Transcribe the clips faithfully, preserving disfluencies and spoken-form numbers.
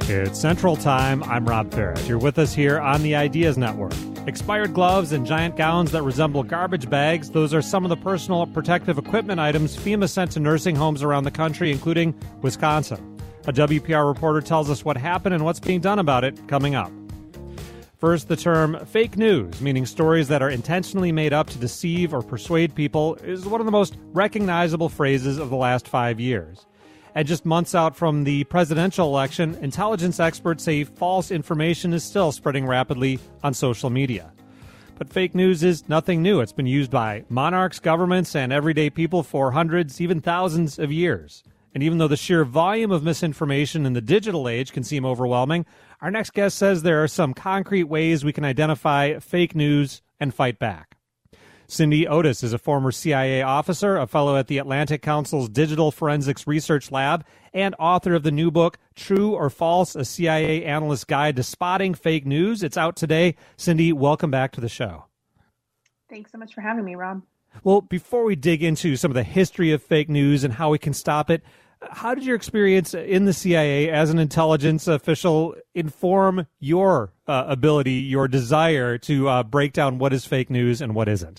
It's Central Time. I'm Rob Ferret. You're with us here on the Ideas Network. Expired gloves and giant gowns that resemble garbage bags, those are some of the personal protective equipment items FEMA sent to nursing homes around the country, including Wisconsin. A W P R reporter tells us what happened and what's being done about it coming up. First, the term fake news, meaning stories that are intentionally made up to deceive or persuade people, is one of the most recognizable phrases of the last five years. And just months out from the presidential election, intelligence experts say false information is still spreading rapidly on social media. But fake news is nothing new. It's been used by monarchs, governments, and everyday people for hundreds, even thousands of years. And even though the sheer volume of misinformation in the digital age can seem overwhelming, our next guest says there are some concrete ways we can identify fake news and fight back. Cindy Otis is a former C I A officer, a fellow at the Atlantic Council's Digital Forensics Research Lab, and author of the new book, True or False, a C I A Analyst's Guide to Spotting Fake News. It's out today. Cindy, welcome back to the show. Thanks so much for having me, Rob. Well, before we dig into some of the history of fake news and how we can stop it, how did your experience in the C I A as an intelligence official inform your uh, ability, your desire to uh, break down what is fake news and what isn't?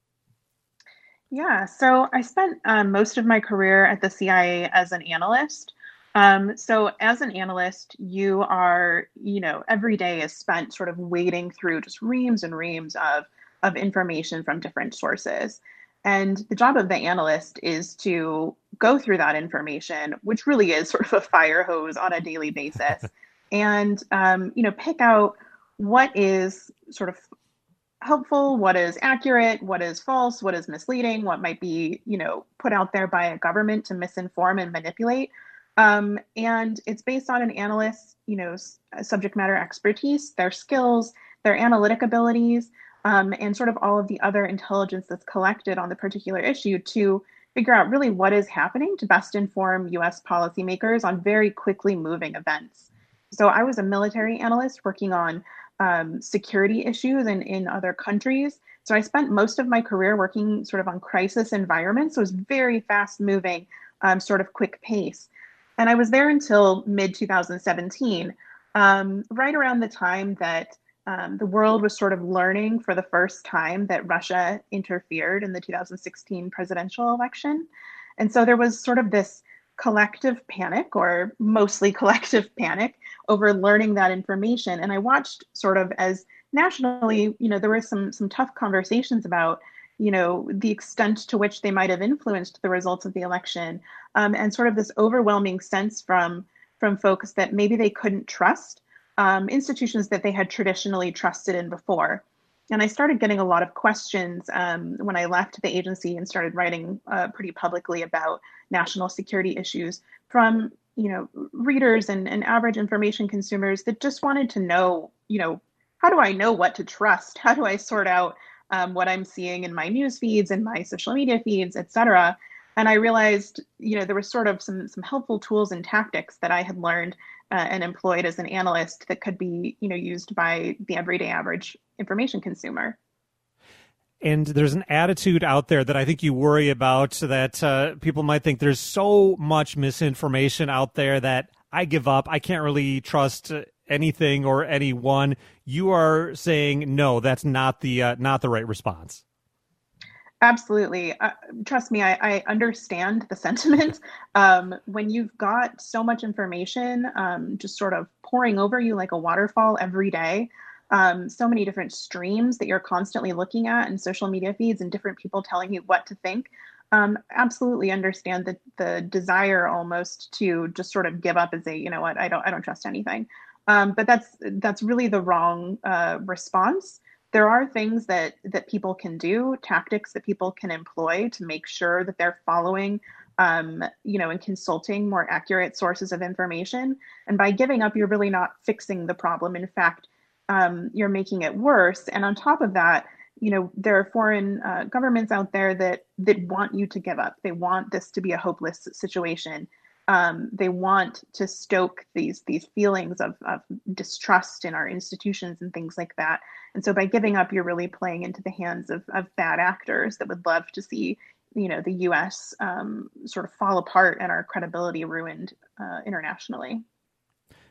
Yeah, so I spent um, most of my career at the C I A as an analyst. Um, so as an analyst, you are, you know, every day is spent sort of wading through just reams and reams of, of information from different sources. And the job of the analyst is to go through that information, which really is sort of a fire hose on a daily basis, and, um, you know, pick out what is sort of helpful, what is accurate, what is false, what is misleading, what might be, you know, put out there by a government to misinform and manipulate. Um, and it's based on an analyst's, you know, subject matter expertise, their skills, their analytic abilities, um, and sort of all of the other intelligence that's collected on the particular issue to figure out really what is happening to best inform U S policymakers on very quickly moving events. So I was a military analyst working on um, security issues in, in other countries. So I spent most of my career working sort of on crisis environments. So it was very fast moving, um, sort of quick pace. And I was there until mid twenty seventeen, um, right around the time that um, the world was sort of learning for the first time that Russia interfered in the two thousand sixteen presidential election. And so there was sort of this collective panic, or mostly collective panic, over learning that information. And I watched sort of as nationally, you know, there were some some tough conversations about, you know, the extent to which they might have influenced the results of the election, um, and sort of this overwhelming sense from from folks that maybe they couldn't trust um, institutions that they had traditionally trusted in before. And I started getting a lot of questions um, when I left the agency and started writing uh, pretty publicly about national security issues from, you know, readers and, and average information consumers that just wanted to know, you know, how do I know what to trust? How do I sort out um, what I'm seeing in my news feeds and my social media feeds, et cetera? And I realized, you know, there was sort of some some helpful tools and tactics that I had learned uh, and employed as an analyst that could be, you know, used by the everyday average information consumer. And there's an attitude out there that I think you worry about, that uh, people might think there's so much misinformation out there that I give up. I can't really trust anything or anyone. You are saying, no, that's not the uh, not the right response. Absolutely. Uh, trust me, I, I understand the sentiment. Um, when you've got so much information um, just sort of pouring over you like a waterfall every day, um, so many different streams that you're constantly looking at and social media feeds and different people telling you what to think, um, absolutely understand the, the desire almost to just sort of give up and say, you know what, I don't I don't trust anything. Um, but that's that's really the wrong uh, response. There are things that that people can do, tactics that people can employ to make sure that they're following, um, you know, and consulting more accurate sources of information. And by giving up, you're really not fixing the problem. In fact, um, you're making it worse. And on top of that, you know, there are foreign uh, governments out there that that want you to give up. They want this to be a hopeless situation. Um, they want to stoke these these feelings of, of distrust in our institutions and things like that. And so by giving up, you're really playing into the hands of, of bad actors that would love to see, you know, the U S um, sort of fall apart and our credibility ruined uh, internationally.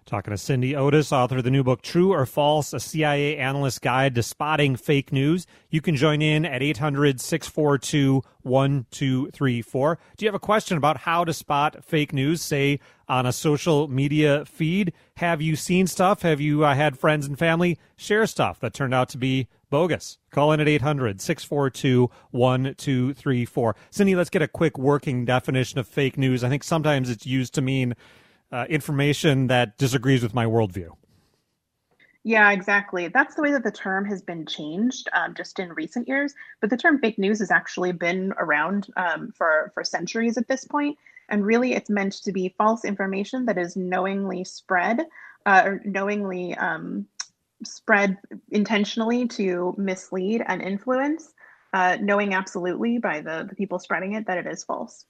Talking to Cindy Otis, author of the new book, True or False, a C I A analyst guide to spotting fake news. You can join in at eight hundred, six four two, one two three four. Do you have a question about how to spot fake news, say, on a social media feed? Have you seen stuff? Have you uh, had friends and family share stuff that turned out to be bogus? Call in at eight hundred, six four two, one two three four. Cindy, let's get a quick working definition of fake news. I think sometimes it's used to mean Uh, information that disagrees with my worldview. Yeah, exactly. That's the way that the term has been changed um, just in recent years. But the term fake news has actually been around um, for, for centuries at this point. And really, it's meant to be false information that is knowingly spread uh, or knowingly um, spread intentionally to mislead and influence, uh, knowing absolutely by the, the people spreading it that it is false.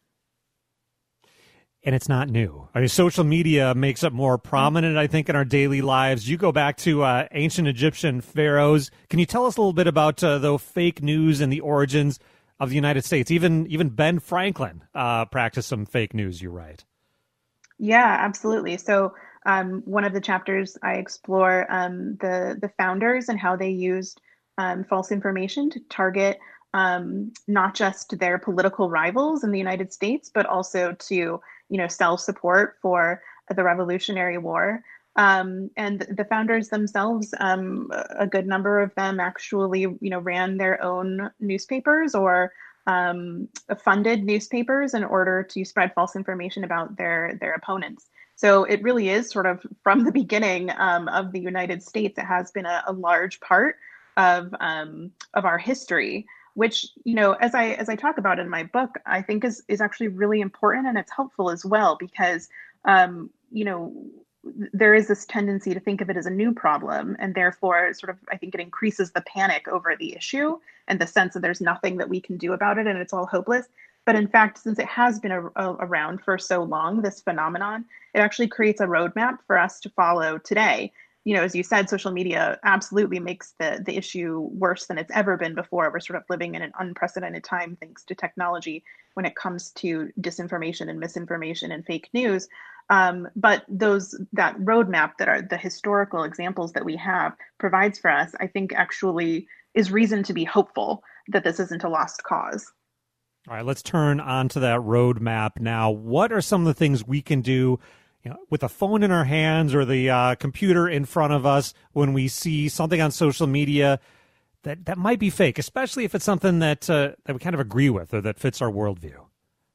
And it's not new. I mean, social media makes it more prominent, I think, in our daily lives. You go back to uh, ancient Egyptian pharaohs. Can you tell us a little bit about uh, the fake news and the origins of the United States? Even even Ben Franklin uh, practiced some fake news, you write. Yeah, absolutely. So um, one of the chapters I explore um, the the founders and how they used um, false information to target um, not just their political rivals in the United States, but also to you know, sell support for the Revolutionary War. Um, and the founders themselves, um, a good number of them actually, you know, ran their own newspapers or um, funded newspapers in order to spread false information about their their opponents. So it really is sort of from the beginning um, of the United States, it has been a, a large part of um, of our history, which, you know, as I as I talk about in my book, I think is is actually really important, and it's helpful as well because, um, you know, there is this tendency to think of it as a new problem, and therefore, sort of, I think it increases the panic over the issue and the sense that there's nothing that we can do about it and it's all hopeless. But in fact, since it has been a, a, around for so long, this phenomenon, it actually creates a roadmap for us to follow today. You know, as you said, social media absolutely makes the, the issue worse than it's ever been before. We're sort of living in an unprecedented time thanks to technology when it comes to disinformation and misinformation and fake news. Um, but those that roadmap that are the historical examples that we have provides for us, I think actually is reason to be hopeful that this isn't a lost cause. All right, let's turn on to that roadmap now. What are some of the things we can do, you know, with a phone in our hands or the uh, computer in front of us when we see something on social media that, that might be fake, especially if it's something that uh, that we kind of agree with or that fits our worldview?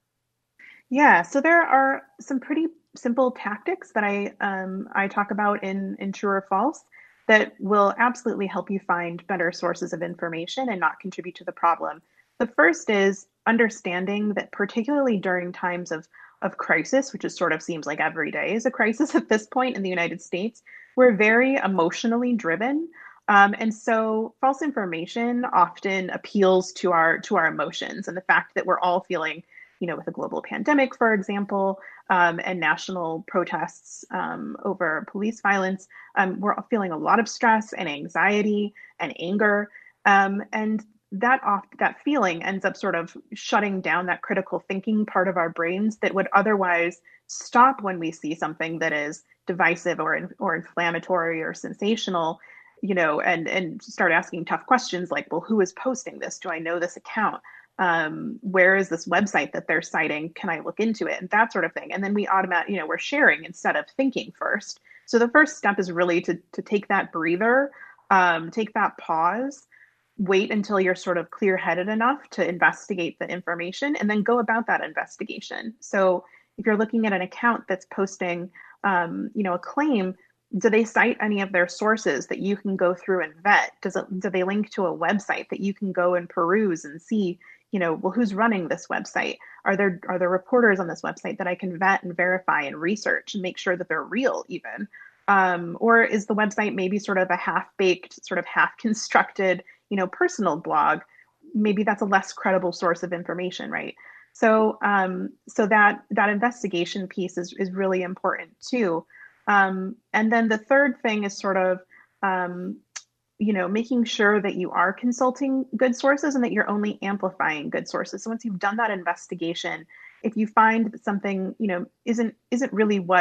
Yeah, so there are some pretty simple tactics that I um, I talk about in, in True or False that will absolutely help you find better sources of information and not contribute to the problem. The first is understanding that particularly during times of of crisis, which is sort of seems like every day is a crisis at this point in the United States, we're very emotionally driven. Um, and so false information often appeals to our to our emotions and the fact that we're all feeling, you know, with a global pandemic, for example, um, and national protests um, over police violence, um, we're feeling a lot of stress and anxiety and anger. Um, and that off that feeling ends up sort of shutting down that critical thinking part of our brains that would otherwise stop when we see something that is divisive or or inflammatory or sensational, you know, and and start asking tough questions like, well, who is posting this? Do I know this account? Um, where is this website that they're citing? Can I look into it? And that sort of thing. And then we automatically, you know, we're sharing instead of thinking first. So the first step is really to to take that breather, um, take that pause, wait until you're sort of clear-headed enough to investigate the information and then go about that investigation. So if you're looking at an account that's posting, um, you know, a claim, do they cite any of their sources that you can go through and vet? Does it, do they link to a website that you can go and peruse and see, you know, well, who's running this website? Are there, are there reporters on this website that I can vet and verify and research and make sure that they're real even? Um, or is the website maybe sort of a half-baked, sort of half-constructed, you know, personal blog? Maybe that's a less credible source of information, right? So, um, so that that investigation piece is is really important too. Um, and then the third thing is sort of, um, you know, making sure that you are consulting good sources and that you're only amplifying good sources. So once you've done that investigation, if you find that something, you know, isn't isn't really what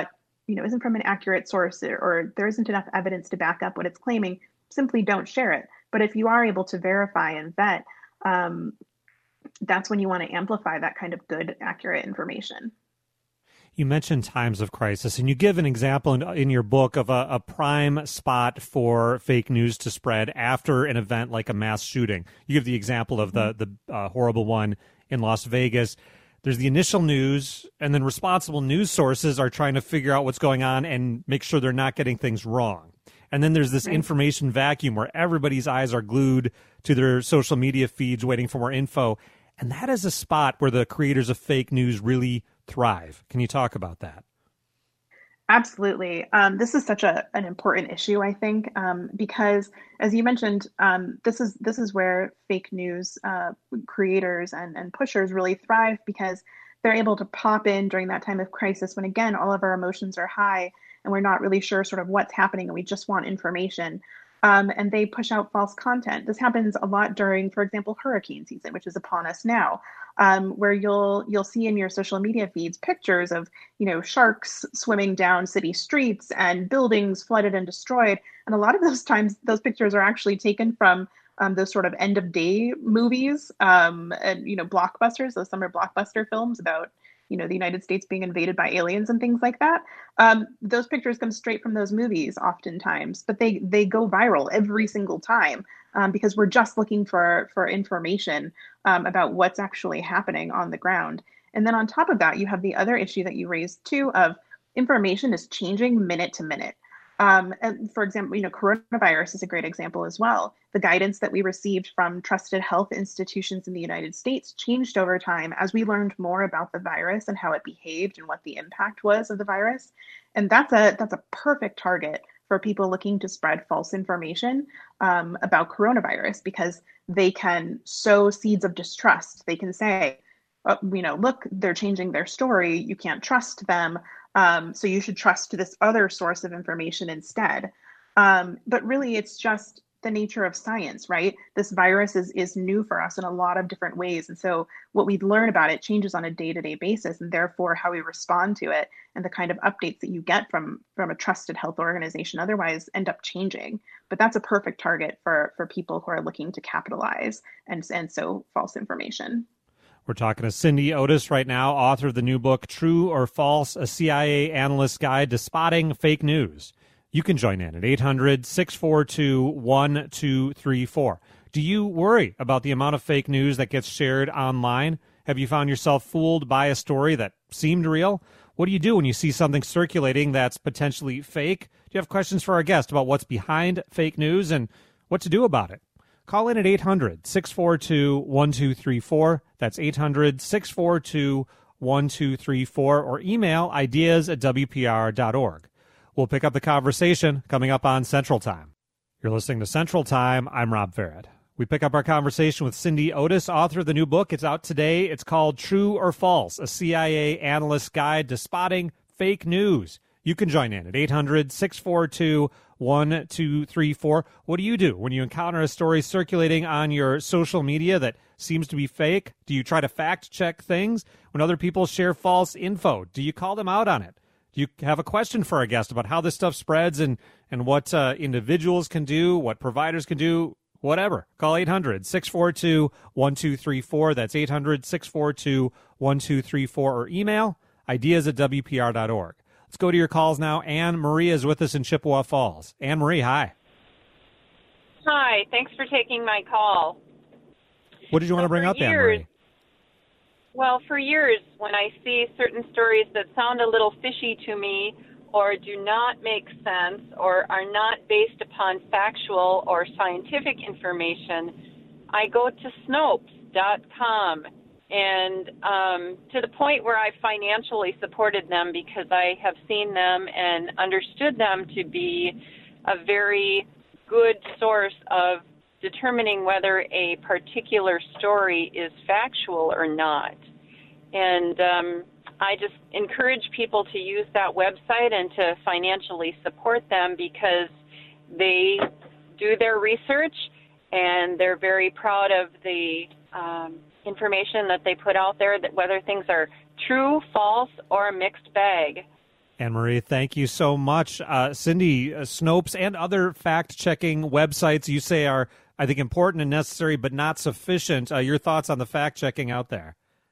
you know, isn't from an accurate source, or, or there isn't enough evidence to back up what it's claiming, simply don't share it. But if you are able to verify and vet, um, that's when you want to amplify that kind of good, accurate information. You mentioned times of crisis, and you give an example in, in your book of a, a prime spot for fake news to spread after an event like a mass shooting. You give the example of the, the uh, horrible one in Las Vegas. There's the initial news, and then responsible news sources are trying to figure out what's going on and make sure they're not getting things wrong. And then there's this right. information vacuum where everybody's eyes are glued to their social media feeds waiting for more info. And that is a spot where the creators of fake news really thrive. Can you talk about that? Absolutely. Um, this is such a an important issue, I think, um, because as you mentioned, um, this is this is where fake news uh, creators and, and pushers really thrive, because they're able to pop in during that time of crisis when, again, all of our emotions are high and we're not really sure sort of what's happening and we just want information. Um, and they push out false content. This happens a lot during, for example, hurricane season, which is upon us now, um, where you'll you'll see in your social media feeds pictures of, you know, sharks swimming down city streets and buildings flooded and destroyed. And a lot of those times, those pictures are actually taken from um, those sort of end of day movies um, and, you know, blockbusters, those summer blockbuster films about, you know, the United States being invaded by aliens and things like that. Um, those pictures come straight from those movies oftentimes, but they they go viral every single time um, because we're just looking for for information um, about what's actually happening on the ground. And then on top of that, you have the other issue that you raised too of information is changing minute to minute. Um, and for example, you know, coronavirus is a great example as well. The guidance that we received from trusted health institutions in the United States changed over time as we learned more about the virus and how it behaved and what the impact was of the virus. And that's a that's a perfect target for people looking to spread false information um, about coronavirus, because they can sow seeds of distrust. They can say, oh, you know, look, they're changing their story. You can't trust them. Um, so you should trust this other source of information instead. Um, but really, it's just the nature of science, right? This virus is is new for us in a lot of different ways. And so what we learn about it changes on a day-to-day basis, and therefore how we respond to it and the kind of updates that you get from, from a trusted health organization otherwise end up changing. But that's a perfect target for, for people who are looking to capitalize and, and sow false information. We're talking to Cindy Otis right now, author of the new book, True or False, a C I A Analyst's Guide to Spotting Fake News. You can join in at eight hundred, six four two, one two three four. Do you worry about the amount of fake news that gets shared online? Have you found yourself fooled by a story that seemed real? What do you do when you see something circulating that's potentially fake? Do you have questions for our guest about what's behind fake news and what to do about it? Call in at eight hundred, six four two, one two three four. That's eight hundred, six four two, one two three four, or email ideas at w p r dot org. We'll pick up the conversation coming up on Central Time. You're listening to Central Time. I'm Rob Farrett. We pick up our conversation with Cindy Otis, author of the new book. It's out today. It's called True or False, a C I A Analyst's Guide to Spotting Fake News. You can join in at eight hundred, six four two, one two three four. What do you do when you encounter a story circulating on your social media that seems to be fake? Do you try to fact check things? When other people share false info, do you call them out on it? Do you have a question for our guest about how this stuff spreads and, and what uh, individuals can do, what providers can do, whatever? Call eight hundred, six four two, one two three four. That's eight hundred, six four two, one two three four, or email ideas at w p r dot org. Let's go to your calls now. Anne Marie is with us in Chippewa Falls. Anne Marie, hi. Hi, thanks for taking my call. What did you want so to bring up, years, Anne Marie? Well, for years, when I see certain stories that sound a little fishy to me or do not make sense or are not based upon factual or scientific information, I go to Snopes dot com. And um, to the point where I financially supported them because I have seen them and understood them to be a very good source of determining whether a particular story is factual or not. And um, I just encourage people to use that website and to financially support them because they do their research and they're very proud of the um, information that they put out there, that whether things are true, false, or a mixed bag. Anne-Marie, thank you so much. Uh, Cindy, uh, Snopes and other fact-checking websites you say are, I think, important and necessary, but not sufficient. Uh, your thoughts on the fact-checking out there?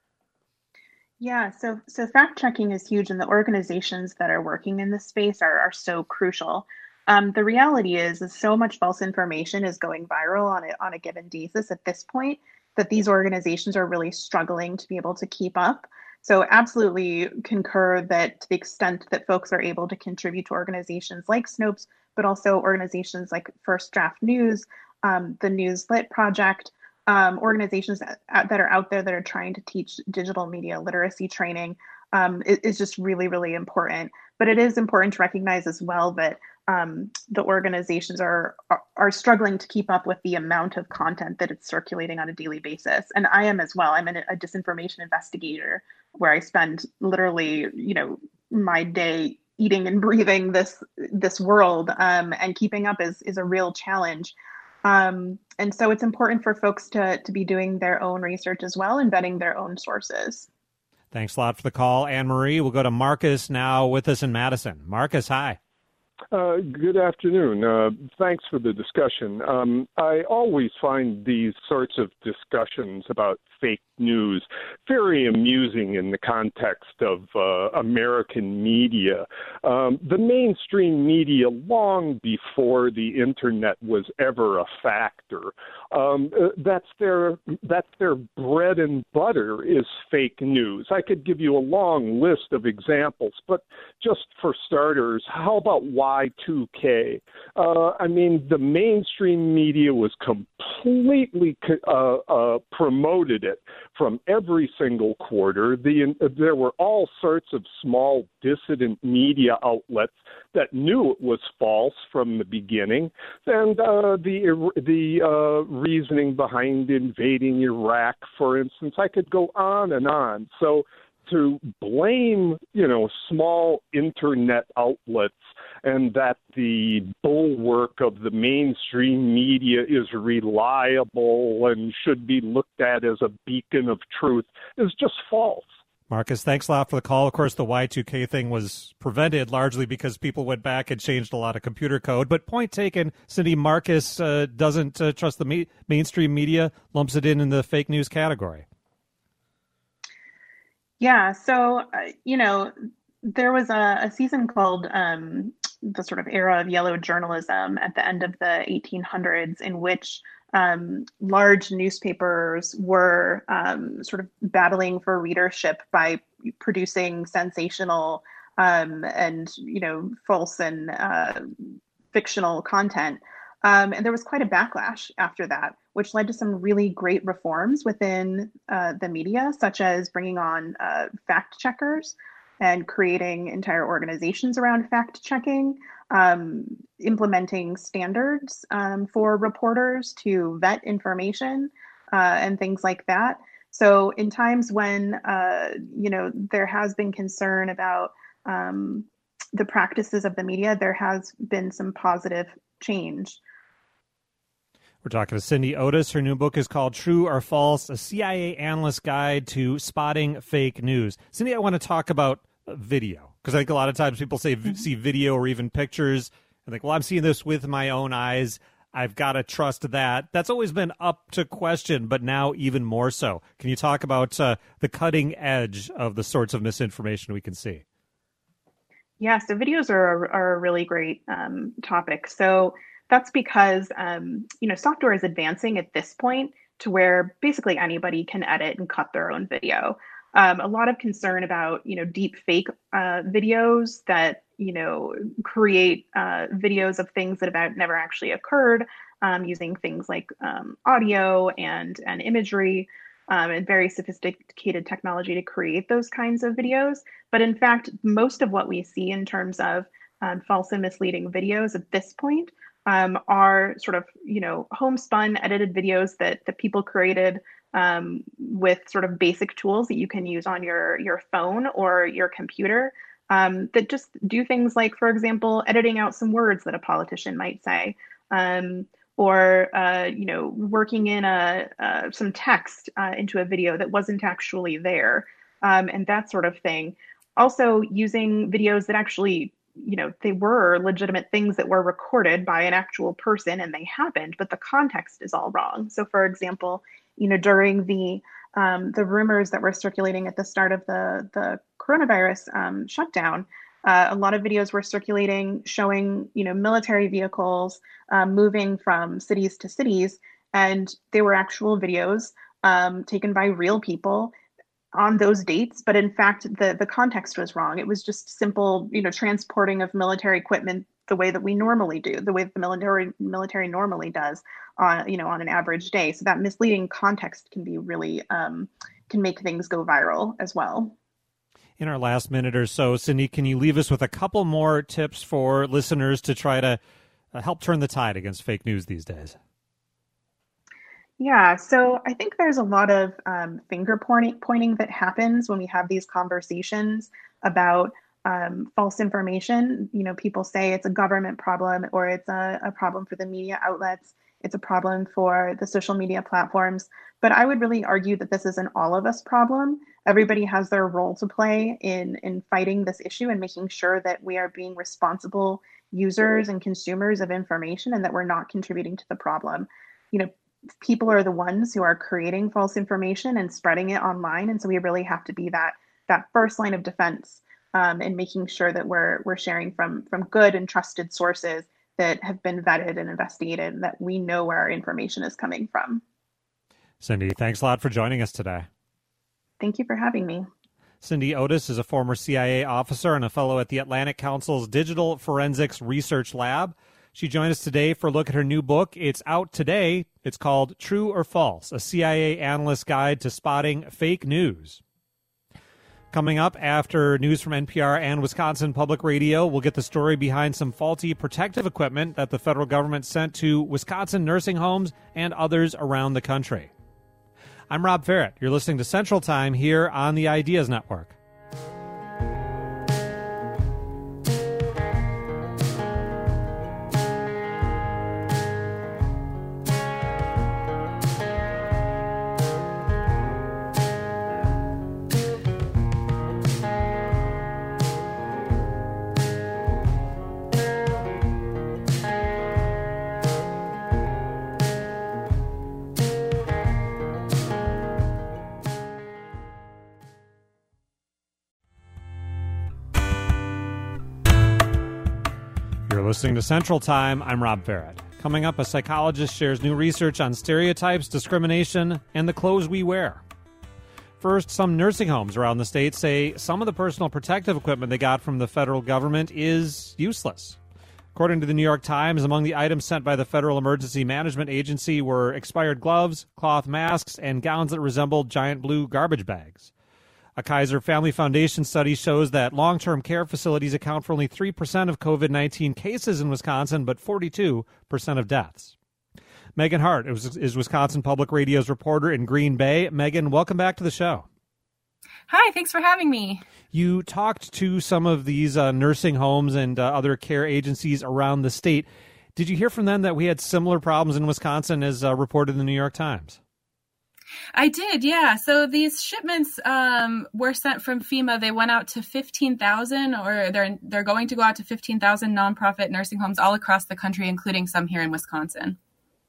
Yeah, so so fact checking is huge, and the organizations that are working in this space are are so crucial. Um, the reality is, is so much false information is going viral on a on a given basis at this point that these organizations are really struggling to be able to keep up. So absolutely concur that to the extent that folks are able to contribute to organizations like Snopes, but also organizations like First Draft News, um, the Newslit Project, um, organizations that, that are out there that are trying to teach digital media literacy training um, is, is just really, really important. But it is important to recognize as well that um, the organizations are, are are struggling to keep up with the amount of content that it's circulating on a daily basis. And I am as well. I'm an, a disinformation investigator where I spend literally, you know, my day eating and breathing this this world, um, and keeping up is is a real challenge. Um, and so it's important for folks to to be doing their own research as well and vetting their own sources. Thanks a lot for the call, Anne-Marie. We'll go to Marcus now with us in Madison. Marcus, hi. Uh, good afternoon. Uh, thanks for the discussion. Um, I always find these sorts of discussions about fake news very amusing in the context of uh, American media. Um, the mainstream media, long before the internet was ever a factor, um, uh, that's their that's their bread and butter is fake news. I could give you a long list of examples, but just for starters, how about Y two K? Uh, I mean, the mainstream media was completely uh, uh, promoted it from every single quarter. The, there were all sorts of small dissident media outlets that knew it was false from the beginning, and uh, the the uh, reasoning behind invading Iraq, for instance, I could go on and on. So to blame, you know, small internet outlets and that the bulwark of the mainstream media is reliable and should be looked at as a beacon of truth is just false. Marcus, thanks a lot for the call. Of course, the Y two K thing was prevented largely because people went back and changed a lot of computer code. But point taken, Cindy, Marcus uh, doesn't uh, trust the ma- mainstream media, lumps it in in the fake news category. Yeah, so, uh, you know, there was a, a season called um, the sort of era of yellow journalism at the end of the eighteen hundreds in which um, large newspapers were um, sort of battling for readership by producing sensational um, and, you know, false and uh, fictional content. Um, and there was quite a backlash after that, which led to some really great reforms within uh, the media, such as bringing on uh, fact checkers and creating entire organizations around fact checking, um, implementing standards um, for reporters to vet information uh, and things like that. So in times when, uh, you know, there has been concern about um, the practices of the media, there has been some positive change. We're talking to Cindy Otis. Her new book is called True or False, a C I A analyst guide to spotting fake news. Cindy, I want to talk about video, because I think a lot of times people say mm-hmm. see video or even pictures and think, well, I'm seeing this with my own eyes. I've got to trust that. That's always been up to question, but now even more so. Can you talk about uh, the cutting edge of the sorts of misinformation we can see? Yeah, so videos are, are a really great um, topic. So that's because, um, you know, software is advancing at this point to where basically anybody can edit and cut their own video. Um, a lot of concern about, you know, deep fake uh, videos that, you know, create uh, videos of things that have never actually occurred um, using things like um, audio and, and imagery um, and very sophisticated technology to create those kinds of videos. But in fact, most of what we see in terms of um, false and misleading videos at this point Um, are sort of, you know, homespun, edited videos that, that people created um, with sort of basic tools that you can use on your, your phone or your computer um, that just do things like, for example, editing out some words that a politician might say, um, or, uh, you know, working in a, uh, some text uh, into a video that wasn't actually there, um, and that sort of thing. also using videos that actually, you know, they were legitimate things that were recorded by an actual person and they happened, but the context is all wrong. So, for example, you know, during the um, the rumors that were circulating at the start of the the coronavirus um, shutdown, uh, a lot of videos were circulating showing, you know, military vehicles um, moving from cities to cities, and they were actual videos um, taken by real people on those dates, but in fact, the the context was wrong. It was just simple, you know, transporting of military equipment the way that we normally do, the way that the military military normally does on, you know, on an average day. So that misleading context can be really um, can make things go viral as well. In our last minute or so, Cindy, can you leave us with a couple more tips for listeners to try to uh, help turn the tide against fake news these days? Yeah, so I think there's a lot of um, finger pointing, pointing that happens when we have these conversations about um, false information. You know, people say it's a government problem or it's a, a problem for the media outlets. It's a problem for the social media platforms. But I would really argue that this is an all of us problem. Everybody has their role to play in, in fighting this issue and making sure that we are being responsible users and consumers of information and that we're not contributing to the problem. You know, people are the ones who are creating false information and spreading it online. And so we really have to be that that first line of defense um, and making sure that we're we're sharing from from good and trusted sources that have been vetted and investigated and that we know where our information is coming from. Cindy, thanks a lot for joining us today. Thank you for having me. Cindy Otis is a former C I A officer and a fellow at the Atlantic Council's Digital Forensics Research Lab. She joined us today for a look at her new book. It's out today. It's called True or False, a C I A analyst's guide to spotting fake news. Coming up after news from N P R and Wisconsin Public Radio, we'll get the story behind some faulty protective equipment that the federal government sent to Wisconsin nursing homes and others around the country. I'm Rob Ferret. You're listening to Central Time here on the Ideas Network. Listening to Central Time, I'm Rob Ferret. Coming up, a psychologist shares new research on stereotypes, discrimination, and the clothes we wear. First, some nursing homes around the state say some of the personal protective equipment they got from the federal government is useless. According to the New York Times, among the items sent by the Federal Emergency Management Agency were expired gloves, cloth masks, and gowns that resembled giant blue garbage bags. A Kaiser Family Foundation study shows that long-term care facilities account for only three percent of covid nineteen cases in Wisconsin, but forty-two percent of deaths. Megan Hart is, is Wisconsin Public Radio's reporter in Green Bay. Megan, welcome back to the show. Hi, thanks for having me. You talked to some of these uh, nursing homes and uh, other care agencies around the state. Did you hear from them that we had similar problems in Wisconsin as uh, reported in the New York Times? I did, yeah. So these shipments um, were sent from FEMA. They went out to fifteen thousand, or they're they're going to go out to fifteen thousand nonprofit nursing homes all across the country, including some here in Wisconsin.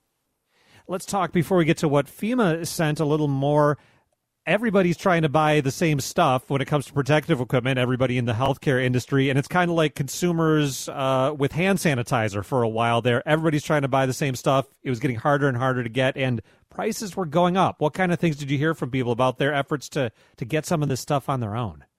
Let's talk before we get to what FEMA sent a little more. Everybody's trying to buy the same stuff when it comes to protective equipment, everybody in the healthcare industry. And it's kind of like consumers uh, with hand sanitizer for a while there. Everybody's trying to buy the same stuff. It was getting harder and harder to get, and prices were going up. What kind of things did you hear from people about their efforts to, to get some of this stuff on their own?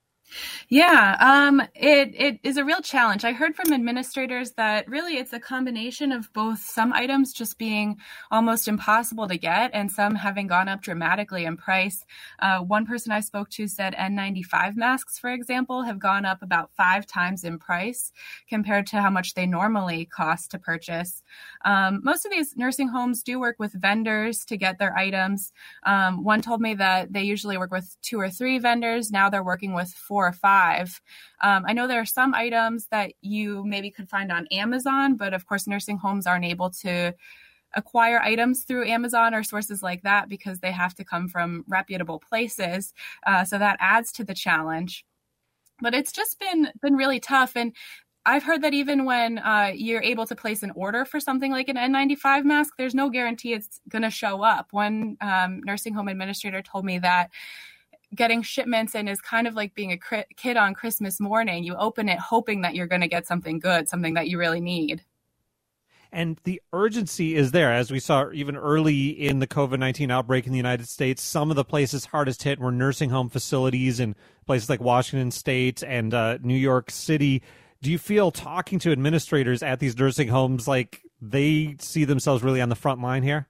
Yeah, um, it, it is a real challenge. I heard from administrators that really it's a combination of both some items just being almost impossible to get and some having gone up dramatically in price. Uh, one person I spoke to said N ninety-five masks, for example, have gone up about five times in price compared to how much they normally cost to purchase. Um, most of these nursing homes do work with vendors to get their items. Um, one told me that they usually work with two or three vendors. Now they're working with four or five. Um, I know there are some items that you maybe could find on Amazon, but of course, nursing homes aren't able to acquire items through Amazon or sources like that because they have to come from reputable places. Uh, so that adds to the challenge. But it's just been been really tough. And I've heard that even when uh, you're able to place an order for something like an N ninety-five mask, there's no guarantee it's going to show up. One um, nursing home administrator told me that getting shipments in is kind of like being a cri- kid on Christmas morning. You open it hoping that you're going to get something good, something that you really need. And the urgency is there. As we saw even early in the COVID nineteen outbreak in the United States, some of the places hardest hit were nursing home facilities in places like Washington State and uh, New York City. Do you feel, talking to administrators at these nursing homes, like they see themselves really on the front line here?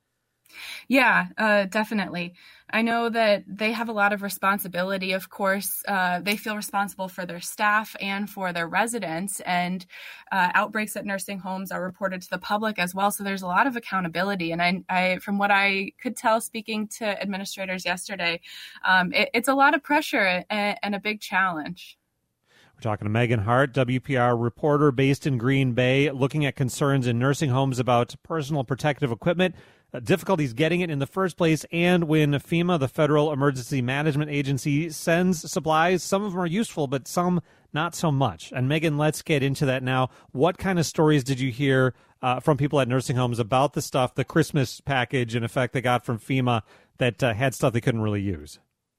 Yeah, uh, definitely. I know that they have a lot of responsibility. Of course, uh, they feel responsible for their staff and for their residents, and uh, outbreaks at nursing homes are reported to the public as well. So there's a lot of accountability. And I, I from what I could tell speaking to administrators yesterday, um, it, it's a lot of pressure and, and a big challenge. We're talking to Megan Hart, W P R reporter based in Green Bay, looking at concerns in nursing homes about personal protective equipment, uh, difficulties getting it in the first place, and when FEMA, the Federal Emergency Management Agency, sends supplies. Some of them are useful, but some not so much. And Megan, let's get into that now. What kind of stories did you hear uh, from people at nursing homes about the stuff, the Christmas package, in effect, they got from FEMA that uh, had stuff they couldn't really use?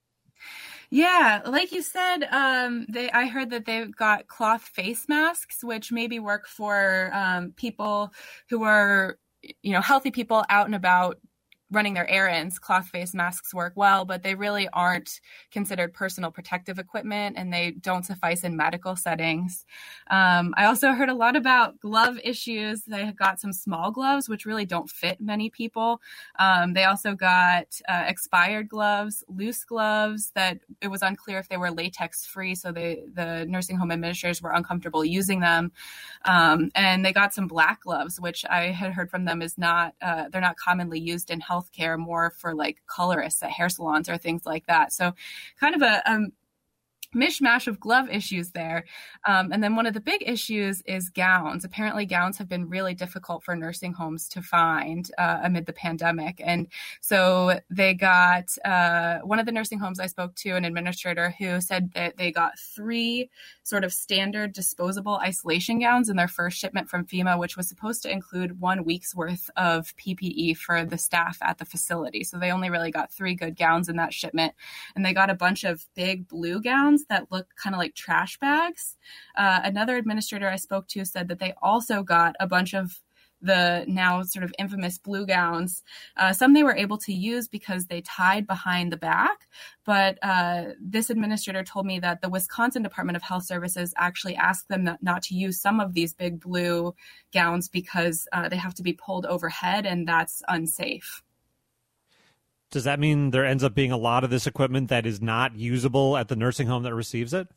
Yeah, like you said, um, they I heard that they've got cloth face masks, which maybe work for um, people who are, you know, healthy people out and about running their errands. Cloth face masks work well, but they really aren't considered personal protective equipment, and they don't suffice in medical settings. Um, I also heard a lot about glove issues. They got some small gloves, which really don't fit many people. Um, they also got uh, expired gloves, loose gloves that it was unclear if they were latex free, so they, the nursing home administrators were uncomfortable using them. Um, and they got some black gloves, which I had heard from them is not, uh, they're not commonly used in health care, more for like colorists at hair salons or things like that. So kind of a um, mishmash of glove issues there. Um, and then one of the big issues is gowns. Apparently gowns have been really difficult for nursing homes to find uh, amid the pandemic. And so they got, uh, one of the nursing homes I spoke to, an administrator who said that they got three sort of standard disposable isolation gowns in their first shipment from FEMA, which was supposed to include one week's worth of P P E for the staff at the facility. So they only really got three good gowns in that shipment. And they got a bunch of big blue gowns that look kind of like trash bags. Uh, another administrator I spoke to said that they also got a bunch of the now sort of infamous blue gowns. Uh, some they were able to use because they tied behind the back. But uh, this administrator told me that the Wisconsin Department of Health Services actually asked them not, not to use some of these big blue gowns because uh, they have to be pulled overhead, and that's unsafe. Does that mean there ends up being a lot of this equipment that is not usable at the nursing home that receives it?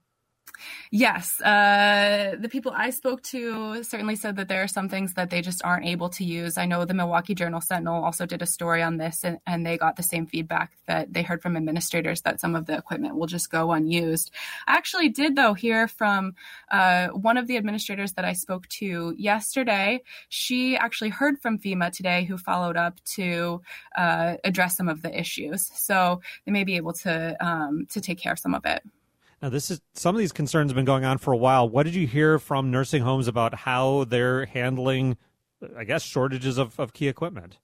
Yes. Uh, the people I spoke to certainly said that there are some things that they just aren't able to use. I know the Milwaukee Journal Sentinel also did a story on this, and, and they got the same feedback that they heard from administrators that some of the equipment will just go unused. I actually did, though, hear from uh, one of the administrators that I spoke to yesterday. She actually heard from FEMA today, who followed up to uh, address some of the issues. So they may be able to um, to take care of some of it. Now, this is some of these concerns have been going on for a while. What did you hear from nursing homes about how they're handling, I guess, shortages of, of key equipment?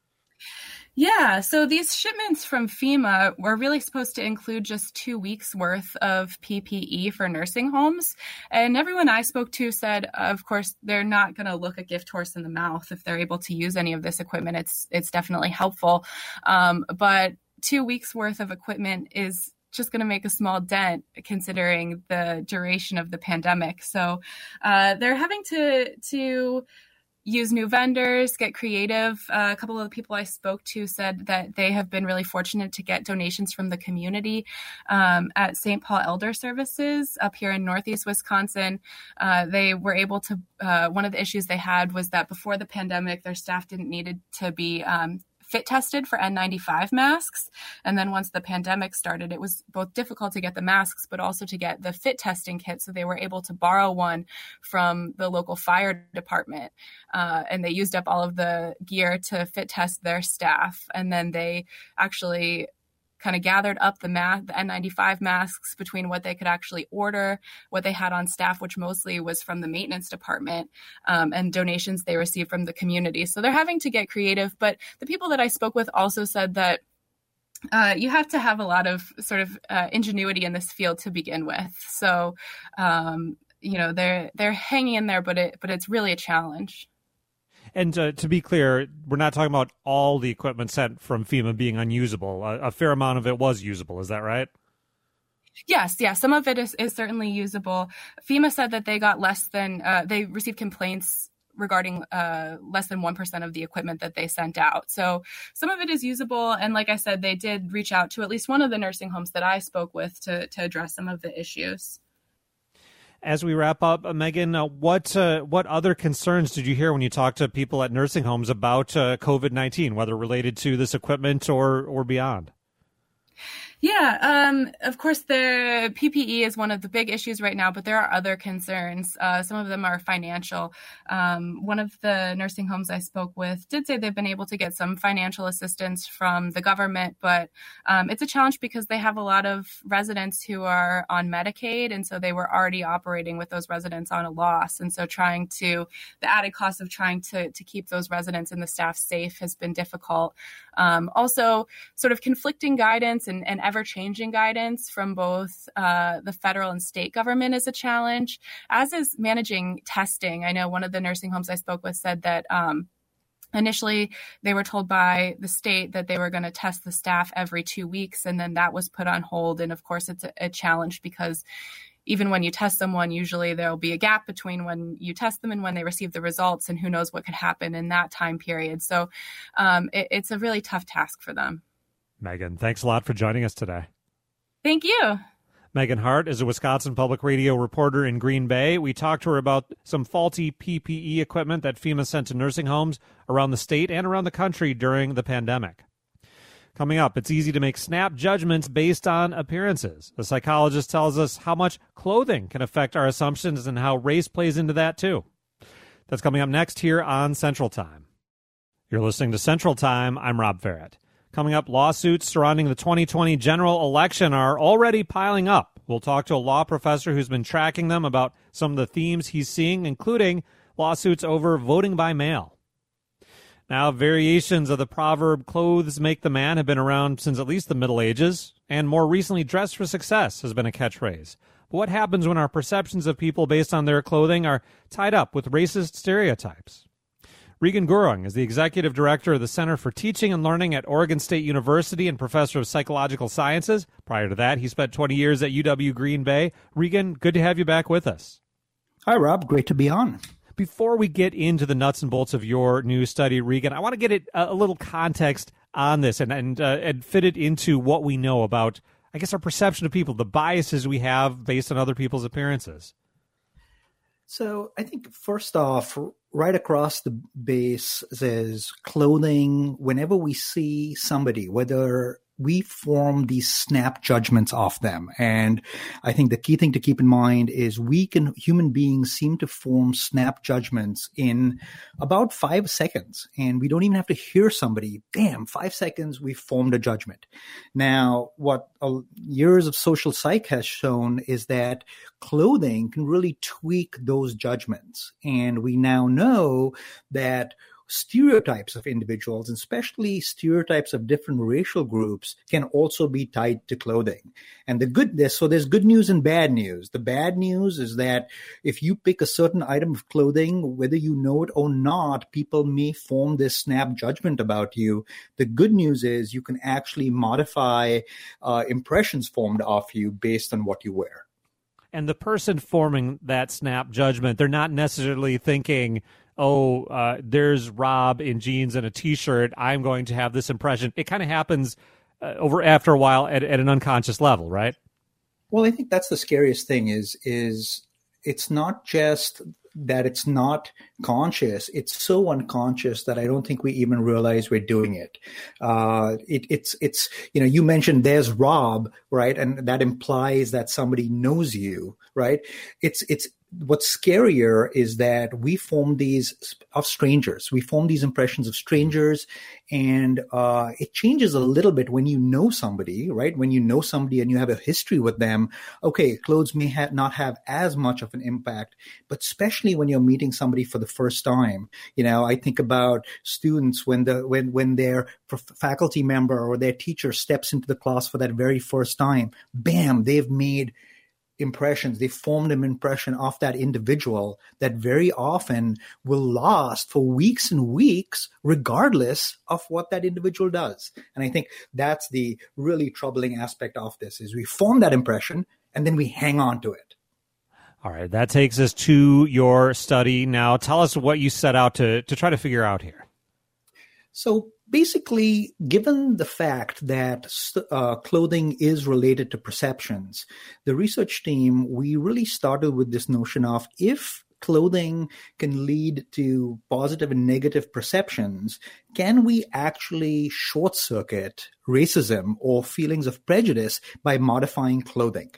Yeah, so these shipments from FEMA were really supposed to include just two weeks worth of P P E for nursing homes. And everyone I spoke to said, of course, they're not going to look a gift horse in the mouth if they're able to use any of this equipment. It's it's definitely helpful. Um, but two weeks worth of equipment is just going to make a small dent considering the duration of the pandemic. So uh, they're having to to use new vendors, get creative. Uh, a couple of the people I spoke to said that they have been really fortunate to get donations from the community. Um, at Saint Paul Elder Services up here in Northeast Wisconsin, uh, they were able to, uh, one of the issues they had was that before the pandemic, their staff didn't need to be um, fit tested for N ninety-five masks. And then once the pandemic started, it was both difficult to get the masks, but also to get the fit testing kit. So they were able to borrow one from the local fire department. Uh, and they used up all of the gear to fit test their staff. And then they actually kind of gathered up the mask, the N ninety-five masks between what they could actually order, what they had on staff, which mostly was from the maintenance department, um, and donations they received from the community. So they're having to get creative. But the people that I spoke with also said that Uh, you have to have a lot of sort of uh, ingenuity in this field to begin with. So, um, you know, they're they're hanging in there, but it but it's really a challenge. And uh, to be clear, we're not talking about all the equipment sent from FEMA being unusable. A, a fair amount of it was usable. Is that right? Yes, yeah. Some of it is, is certainly usable. FEMA said that they got less than uh, they received complaints regarding uh, less than one percent of the equipment that they sent out. So some of it is usable. And like I said, they did reach out to at least one of the nursing homes that I spoke with to, to address some of the issues. As we wrap up, uh, Megan, uh, what uh, what other concerns did you hear when you talked to people at nursing homes about uh, COVID nineteen, whether related to this equipment or, or beyond? Yeah, um, of course, the P P E is one of the big issues right now, but there are other concerns. Uh, some of them are financial. Um, one of the nursing homes I spoke with did say they've been able to get some financial assistance from the government, but um, it's a challenge because they have a lot of residents who are on Medicaid, and so they were already operating with those residents on a loss. And so trying to, the added cost of trying to, to keep those residents and the staff safe has been difficult. Um, also, sort of conflicting guidance and, and ever-changing guidance from both uh, the federal and state government is a challenge, as is managing testing. I know one of the nursing homes I spoke with said that um, initially they were told by the state that they were going to test the staff every two weeks, and then that was put on hold. And of course, it's a, a challenge because even when you test someone, usually there'll be a gap between when you test them and when they receive the results, and who knows what could happen in that time period. So um, it, it's a really tough task for them. Megan, thanks a lot for joining us today. Thank you. Megan Hart is a Wisconsin Public Radio reporter in Green Bay. We talked to her about some faulty P P E equipment that FEMA sent to nursing homes around the state and around the country during the pandemic. Coming up, it's easy to make snap judgments based on appearances. A psychologist tells us how much clothing can affect our assumptions and how race plays into that, too. That's coming up next here on Central Time. You're listening to Central Time. I'm Rob Ferret. Coming up, lawsuits surrounding the twenty twenty general election are already piling up. We'll talk to a law professor who's been tracking them about some of the themes he's seeing, including lawsuits over voting by mail. Now, variations of the proverb, clothes make the man, have been around since at least the Middle Ages, and more recently, dress for success has been a catchphrase. But what happens when our perceptions of people based on their clothing are tied up with racist stereotypes? Regan Gurung is the executive director of the Center for Teaching and Learning at Oregon State University and professor of psychological sciences. Prior to that, he spent twenty years at U W Green Bay. Regan, good to have you back with us. Hi, Rob. Great to be on. Before we get into the nuts and bolts of your new study, Regan, I want to get it a little context on this and and, uh, and fit it into what we know about, I guess, our perception of people, the biases we have based on other people's appearances. So I think first off, right across the base is clothing. Whenever we see somebody, whether we form these snap judgments off them. And I think the key thing to keep in mind is we can, human beings seem to form snap judgments in about five seconds. And we don't even have to hear somebody. Damn, five seconds, we formed a judgment. Now, what uh, years of social psych has shown is that clothing can really tweak those judgments. And we now know that stereotypes of individuals, and especially stereotypes of different racial groups, can also be tied to clothing. And the good, this, so there's good news and bad news. The bad news is that if you pick a certain item of clothing, whether you know it or not, people may form this snap judgment about you. The good news is you can actually modify uh, impressions formed of you based on what you wear. And the person forming that snap judgment, they're not necessarily thinking, oh, uh, there's Rob in jeans and a T-shirt, I'm going to have this impression. It kind of happens uh, over after a while at, at an unconscious level, right? Well, I think that's the scariest thing is, is it's not just that it's not conscious. It's so unconscious that I don't think we even realize we're doing it. Uh, it it's, it's, you know, you mentioned there's Rob, right? And that implies that somebody knows you, right? It's, it's what's scarier is that we form these of strangers. We form these impressions of strangers, and uh, it changes a little bit when you know somebody, right? When you know somebody and you have a history with them, okay, clothes may ha- not have as much of an impact, but especially when you're meeting somebody for the first time. You know, I think about students when the when when their faculty member or their teacher steps into the class for that very first time, bam, they've made impressions. They formed an impression of that individual that very often will last for weeks and weeks, regardless of what that individual does. And I think that's the really troubling aspect of this, is we form that impression and then we hang on to it. All right, that takes us to your study. Now, tell us what you set out to, to try to figure out here. So basically, given the fact that uh, clothing is related to perceptions, the research team, we really started with this notion of if clothing can lead to positive and negative perceptions, can we actually short circuit racism or feelings of prejudice by modifying clothing?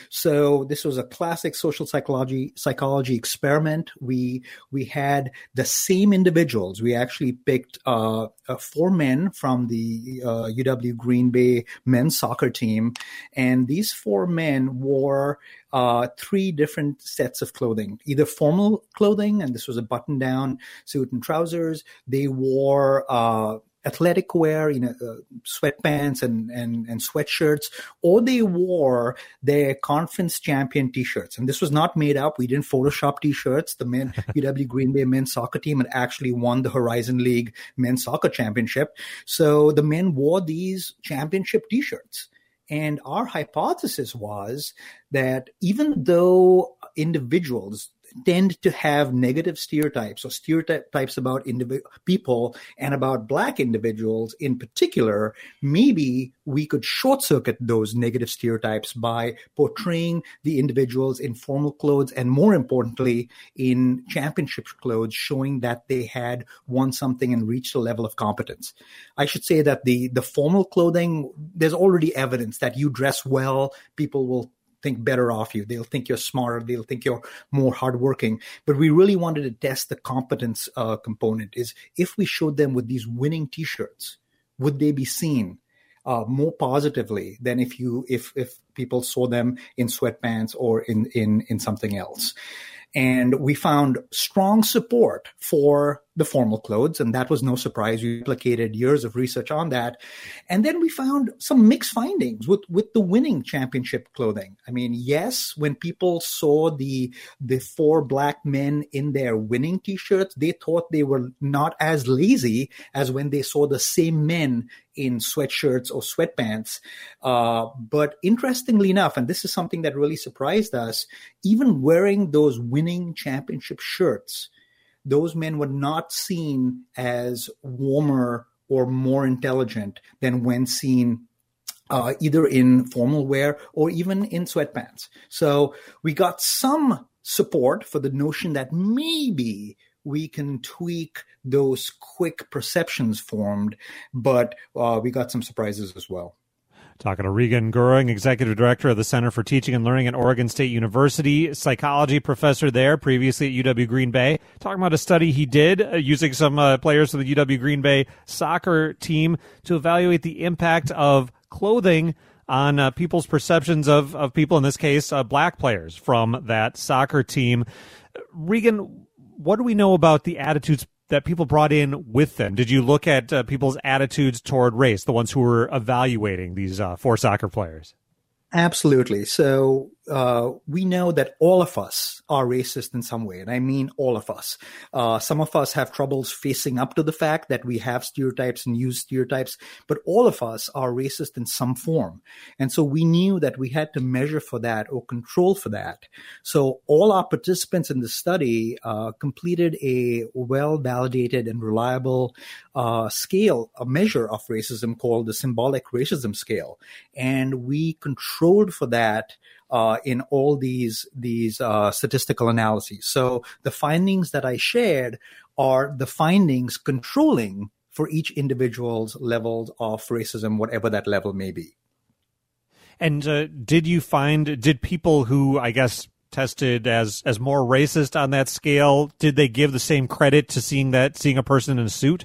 So this was a classic social psychology psychology experiment. We we had the same individuals. We actually picked uh, uh, four men from the uh, U W Green Bay men's soccer team, and these four men wore uh, three different sets of clothing, either formal clothing, and this was a button-down suit and trousers. They wore uh, athletic wear, you know, uh, sweatpants and, and, and sweatshirts, or they wore their conference champion t-shirts. And this was not made up. We didn't Photoshop t-shirts. The men, U W Green Bay men's soccer team had actually won the Horizon League men's soccer championship. So the men wore these championship t-shirts. And our hypothesis was that even though individuals tend to have negative stereotypes or stereotypes about indiv- people and about Black individuals in particular, maybe we could short circuit those negative stereotypes by portraying the individuals in formal clothes and, more importantly, in championship clothes, showing that they had won something and reached a level of competence. I should say that the, the formal clothing, there's already evidence that you dress well, people will think better of you. They'll think you're smarter. They'll think you're more hardworking. But we really wanted to test the competence uh, component, is if we showed them with these winning t-shirts, would they be seen uh, more positively than if you if if people saw them in sweatpants or in in in something else? And we found strong support for the formal clothes, and that was no surprise. We replicated years of research on that. And then we found some mixed findings with, with the winning championship clothing. I mean, yes, when people saw the, the four Black men in their winning t-shirts, they thought they were not as lazy as when they saw the same men in sweatshirts or sweatpants. Uh, but interestingly enough, and this is something that really surprised us, even wearing those winning championship shirts, those men were not seen as warmer or more intelligent than when seen uh, either in formal wear or even in sweatpants. So we got some support for the notion that maybe we can tweak those quick perceptions formed, but uh, we got some surprises as well. Talking to Regan Gurung, Executive Director of the Center for Teaching and Learning at Oregon State University, psychology professor there, previously at U W Green Bay, talking about a study he did uh, using some uh, players from the U W Green Bay soccer team to evaluate the impact of clothing on uh, people's perceptions of, of people, in this case, uh, Black players from that soccer team. Regan, what do we know about the attitudes that people brought in with them? Did you look at uh, people's attitudes toward race, the ones who were evaluating these uh, four soccer players? Absolutely. So uh, we know that all of us are racist in some way, and I mean all of us. Uh, some of us have troubles facing up to the fact that we have stereotypes and use stereotypes, but all of us are racist in some form. And so we knew that we had to measure for that or control for that. So all our participants in the study uh, completed a well-validated and reliable uh, scale, a measure of racism called the symbolic racism scale. And we controlled for that Uh, in all these these uh, statistical analyses. So the findings that I shared are the findings controlling for each individual's levels of racism, whatever that level may be. And uh, did you find, did people who, I guess, tested as as more racist on that scale, did they give the same credit to seeing that seeing a person in a suit?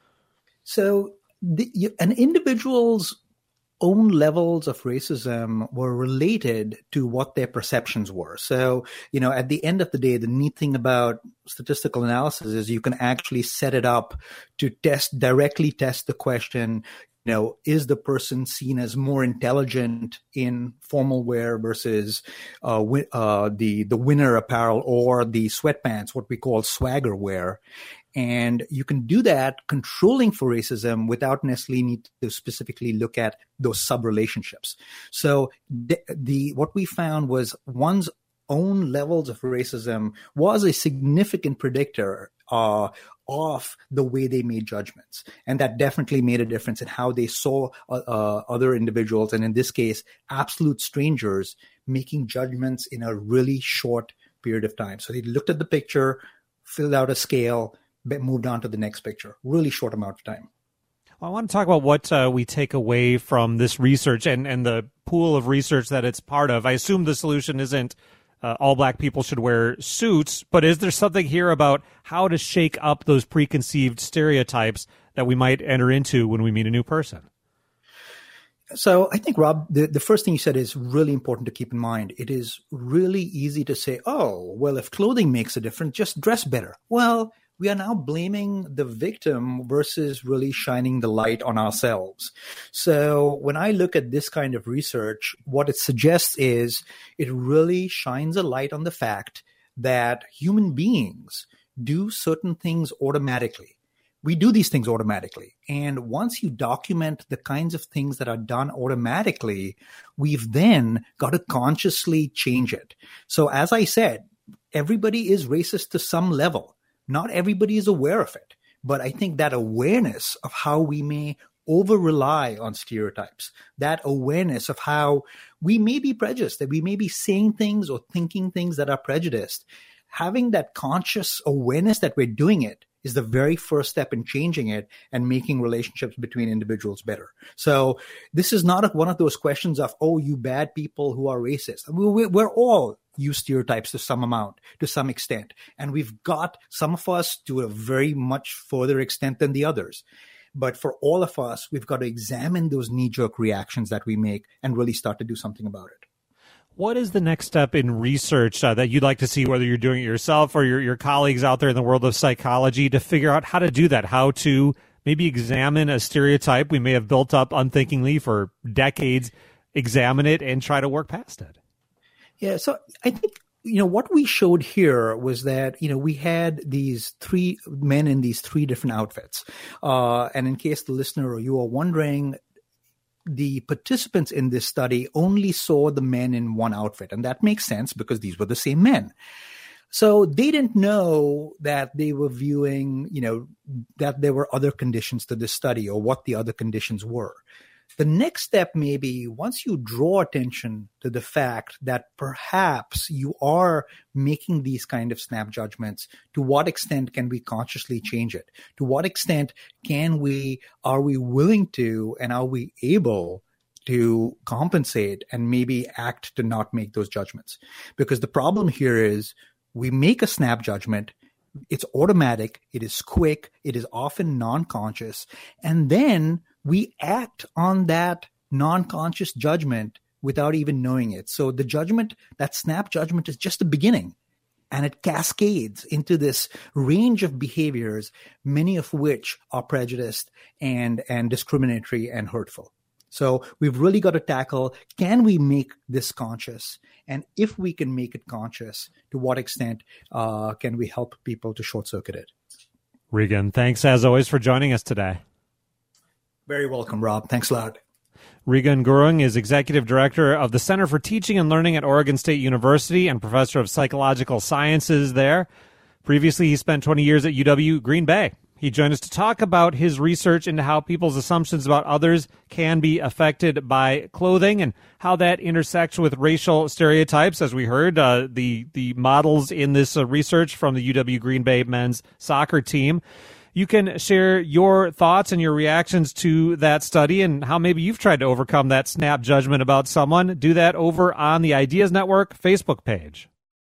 So the, you, an individual's own levels of racism were related to what their perceptions were. So, you know, at the end of the day, the neat thing about statistical analysis is you can actually set it up to test, directly test the question, you know, is the person seen as more intelligent in formal wear versus uh, wi- uh, the, the winter apparel or the sweatpants, what we call swagger wear. And you can do that controlling for racism without necessarily need to specifically look at those sub-relationships. So the, the what we found was one's own levels of racism was a significant predictor uh, of the way they made judgments. And that definitely made a difference in how they saw uh, uh, other individuals, and in this case, absolute strangers, making judgments in a really short period of time. So they looked at the picture, filled out a scale, moved on to the next picture. Really short amount of time. Well, I want to talk about what uh, we take away from this research and, and the pool of research that it's part of. I assume the solution isn't uh, all black people should wear suits, but is there something here about how to shake up those preconceived stereotypes that we might enter into when we meet a new person? So I think, Rob, the, the first thing you said is really important to keep in mind. It is really easy to say, oh, well, if clothing makes a difference, just dress better. Well, we are now blaming the victim versus really shining the light on ourselves. So when I look at this kind of research, what it suggests is it really shines a light on the fact that human beings do certain things automatically. We do these things automatically. And once you document the kinds of things that are done automatically, we've then got to consciously change it. So as I said, everybody is racist to some level. Not everybody is aware of it, but I think that awareness of how we may over-rely on stereotypes, that awareness of how we may be prejudiced, that we may be saying things or thinking things that are prejudiced, having that conscious awareness that we're doing it is the very first step in changing it and making relationships between individuals better. So this is not one of those questions of, oh, you bad people who are racist. We're all use stereotypes to some amount, to some extent. And we've got some of us to a very much further extent than the others. But for all of us, we've got to examine those knee-jerk reactions that we make and really start to do something about it. What is the next step in research uh, that you'd like to see, whether you're doing it yourself or your, your colleagues out there in the world of psychology, to figure out how to do that, how to maybe examine a stereotype we may have built up unthinkingly for decades, examine it and try to work past it? Yeah, so I think, you know, what we showed here was that, you know, we had these three men in these three different outfits. Uh, and in case the listener or you are wondering, the participants in this study only saw the men in one outfit. And that makes sense because these were the same men. So they didn't know that they were viewing, you know, that there were other conditions to this study or what the other conditions were. The next step may be, once you draw attention to the fact that perhaps you are making these kind of snap judgments, to what extent can we consciously change it? To what extent can we, are we willing to, and are we able to compensate and maybe act to not make those judgments? Because the problem here is we make a snap judgment. It's automatic. It is quick. It is often non-conscious. And then we act on that non-conscious judgment without even knowing it. So the judgment, that snap judgment, is just the beginning. And it cascades into this range of behaviors, many of which are prejudiced and, and discriminatory and hurtful. So we've really got to tackle, can we make this conscious? And if we can make it conscious, to what extent uh, can we help people to short-circuit it? Regan, thanks as always for joining us today. Very welcome, Rob. Thanks a lot. Regan Gurung is Executive Director of the Center for Teaching and Learning at Oregon State University and Professor of Psychological Sciences there. Previously, he spent twenty years at U W Green Bay. He joined us to talk about his research into how people's assumptions about others can be affected by clothing and how that intersects with racial stereotypes. As we heard, uh, the, the models in this uh, research from the U W Green Bay men's soccer team. You can share your thoughts and your reactions to that study and how maybe you've tried to overcome that snap judgment about someone. Do that over on the Ideas Network Facebook page.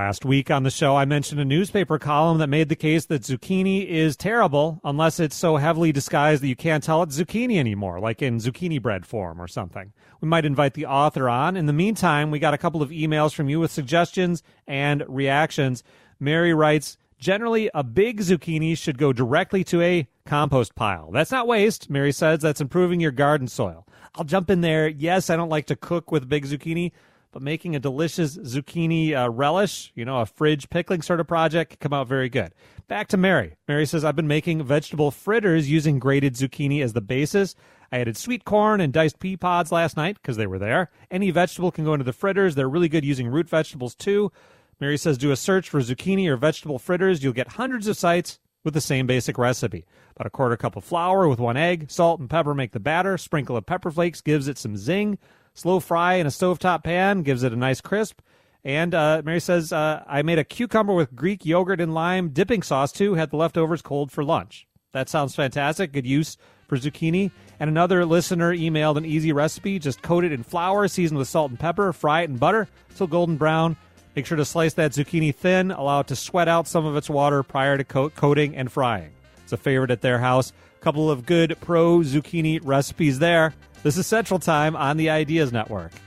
Last week on the show, I mentioned a newspaper column that made the case that zucchini is terrible unless it's so heavily disguised that you can't tell it's zucchini anymore, like in zucchini bread form or something. We might invite the author on. In the meantime, we got a couple of emails from you with suggestions and reactions. Mary writes, generally, a big zucchini should go directly to a compost pile. That's not waste, Mary says. That's improving your garden soil. I'll jump in there. Yes, I don't like to cook with big zucchini, but making a delicious zucchini uh, relish, you know, a fridge pickling sort of project, can come out very good. Back to Mary. Mary says, I've been making vegetable fritters using grated zucchini as the basis. I added sweet corn and diced pea pods last night because they were there. Any vegetable can go into the fritters. They're really good using root vegetables, too. Mary says, do a search for zucchini or vegetable fritters. You'll get hundreds of sites with the same basic recipe. About a quarter cup of flour with one egg, salt and pepper make the batter. Sprinkle of pepper flakes gives it some zing. Slow fry in a stovetop pan gives it a nice crisp. And uh, Mary says, uh, I made a cucumber with Greek yogurt and lime dipping sauce, too. Had the leftovers cold for lunch. That sounds fantastic. Good use for zucchini. And another listener emailed an easy recipe. Just coat it in flour, season with salt and pepper, fry it in butter till golden brown. Make sure to slice that zucchini thin. Allow it to sweat out some of its water prior to co- coating and frying. It's a favorite at their house. A couple of good pro zucchini recipes there. This is Central Time on the Ideas Network.